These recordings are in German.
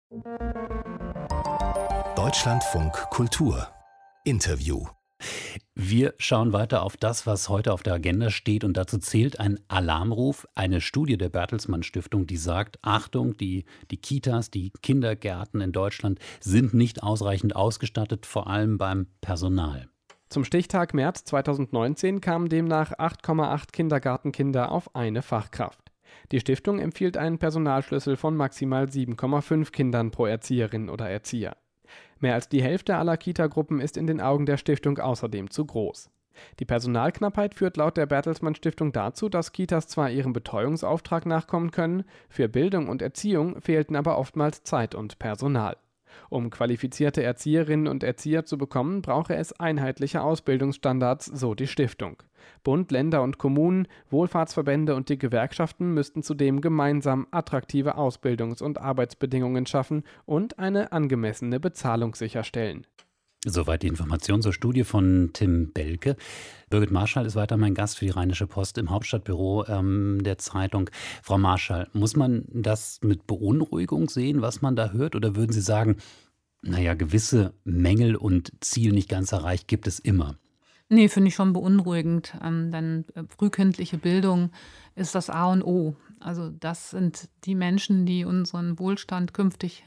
Deutschlandfunk Kultur Interview. Wir schauen weiter auf das, was heute auf der Agenda steht, und dazu zählt ein Alarmruf, eine Studie der Bertelsmann Stiftung, die sagt, Achtung, die Kitas, die Kindergärten in Deutschland sind nicht ausreichend ausgestattet, vor allem beim Personal. Zum Stichtag März 2019 kamen demnach 8,8 Kindergartenkinder auf eine Fachkraft. Die Stiftung empfiehlt einen Personalschlüssel von maximal 7,5 Kindern pro Erzieherin oder Erzieher. Mehr als die Hälfte aller Kitagruppen ist in den Augen der Stiftung außerdem zu groß. Die Personalknappheit führt laut der Bertelsmann Stiftung dazu, dass Kitas zwar ihrem Betreuungsauftrag nachkommen können, für Bildung und Erziehung fehlten aber oftmals Zeit und Personal. Um qualifizierte Erzieherinnen und Erzieher zu bekommen, brauche es einheitliche Ausbildungsstandards, so die Stiftung. Bund, Länder und Kommunen, Wohlfahrtsverbände und die Gewerkschaften müssten zudem gemeinsam attraktive Ausbildungs- und Arbeitsbedingungen schaffen und eine angemessene Bezahlung sicherstellen. Soweit die Information zur Studie von Tim Belke. Birgit Marschall ist weiter mein Gast für die Rheinische Post im Hauptstadtbüro der Zeitung. Frau Marschall, muss man das mit Beunruhigung sehen, was man da hört? Oder würden Sie sagen, naja, gewisse Mängel und Ziel nicht ganz erreicht gibt es immer? Nee, finde ich schon beunruhigend, denn frühkindliche Bildung ist das A und O. Also das sind die Menschen, die unseren Wohlstand künftig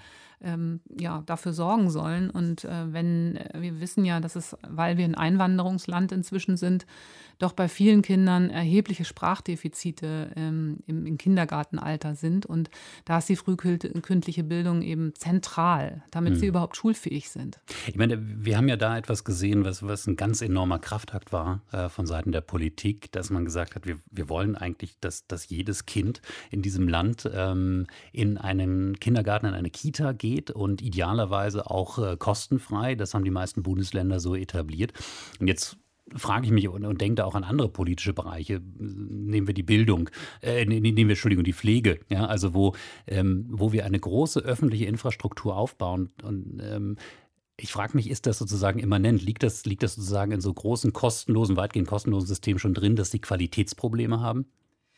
dafür sorgen sollen. Und wenn wir wissen ja, dass es, weil wir ein Einwanderungsland inzwischen sind, doch bei vielen Kindern erhebliche Sprachdefizite im Kindergartenalter sind. Und da ist die frühkindliche Bildung eben zentral, damit sie überhaupt schulfähig sind. Ich meine, wir haben ja da etwas gesehen, was ein ganz enormer Kraftakt war von Seiten der Politik, dass man gesagt hat, wir wollen eigentlich, dass jedes Kind in diesem Land in einen Kindergarten, in eine Kita geht und idealerweise auch kostenfrei. Das haben die meisten Bundesländer so etabliert. Und jetzt frage ich mich und denke da auch an andere politische Bereiche. Nehmen wir die Bildung, die Pflege, ja, also wo wir eine große öffentliche Infrastruktur aufbauen. Und ich frage mich, ist das sozusagen immanent? Liegt das sozusagen in so großen weitgehend kostenlosen Systemen schon drin, dass die Qualitätsprobleme haben?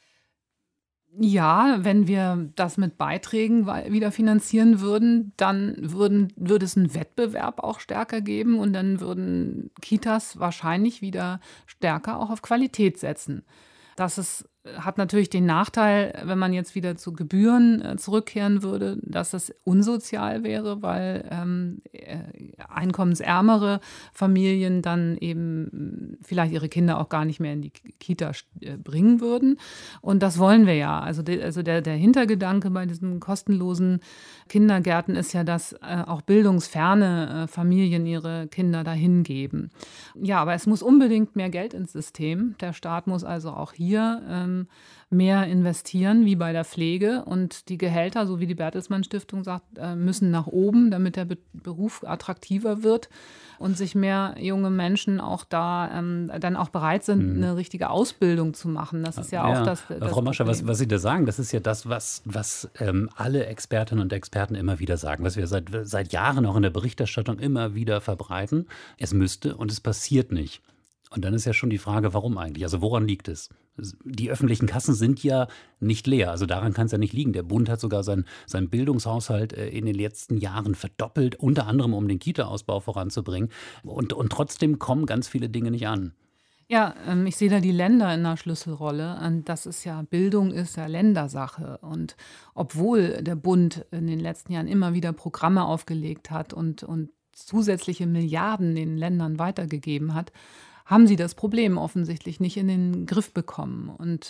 Ja, wenn wir das mit Beiträgen wieder finanzieren würden, dann würde es einen Wettbewerb auch stärker geben und dann würden Kitas wahrscheinlich wieder stärker auch auf Qualität setzen. Hat natürlich den Nachteil, wenn man jetzt wieder zu Gebühren zurückkehren würde, dass das unsozial wäre, weil einkommensärmere Familien dann eben vielleicht ihre Kinder auch gar nicht mehr in die Kita bringen würden. Und das wollen wir ja. Also der Hintergedanke bei diesen kostenlosen Kindergärten ist ja, dass auch bildungsferne Familien ihre Kinder dahin geben. Ja, aber es muss unbedingt mehr Geld ins System. Der Staat muss also auch hier mehr investieren, wie bei der Pflege. Und die Gehälter, so wie die Bertelsmann Stiftung sagt, müssen nach oben, damit der Beruf attraktiver wird und sich mehr junge Menschen auch da dann auch bereit sind, eine richtige Ausbildung zu machen. Das ist ja auch das Frau Marschall, was Sie da sagen, das ist ja das, was alle Expertinnen und Experten immer wieder sagen, was wir seit Jahren auch in der Berichterstattung immer wieder verbreiten. Es müsste und es passiert nicht. Und dann ist ja schon die Frage, warum eigentlich? Also woran liegt es? Die öffentlichen Kassen sind ja nicht leer. Also daran kann es ja nicht liegen. Der Bund hat sogar seinen Bildungshaushalt in den letzten Jahren verdoppelt, unter anderem um den Kita-Ausbau voranzubringen. Und trotzdem kommen ganz viele Dinge nicht an. Ja, ich sehe da die Länder in einer Schlüsselrolle. Und Bildung ist ja Ländersache. Und obwohl der Bund in den letzten Jahren immer wieder Programme aufgelegt hat und zusätzliche Milliarden den Ländern weitergegeben hat, haben sie das Problem offensichtlich nicht in den Griff bekommen. Und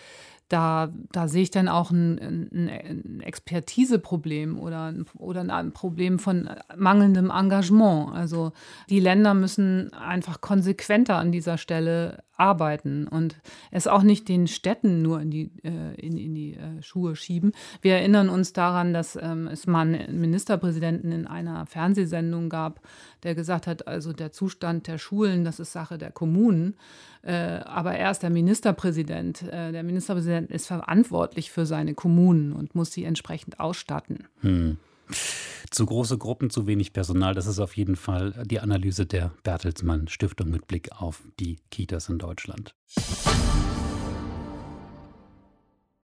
da sehe ich dann auch ein Expertiseproblem oder ein Problem von mangelndem Engagement. Also die Länder müssen einfach konsequenter an dieser Stelle arbeiten und es auch nicht den Städten nur in die Schuhe schieben. Wir erinnern uns daran, dass es mal einen Ministerpräsidenten in einer Fernsehsendung gab, der gesagt hat, also der Zustand der Schulen, das ist Sache der Kommunen. Aber er ist der Ministerpräsident. Der Ministerpräsident ist verantwortlich für seine Kommunen und muss sie entsprechend ausstatten. Zu große Gruppen, zu wenig Personal, das ist auf jeden Fall die Analyse der Bertelsmann Stiftung mit Blick auf die Kitas in Deutschland.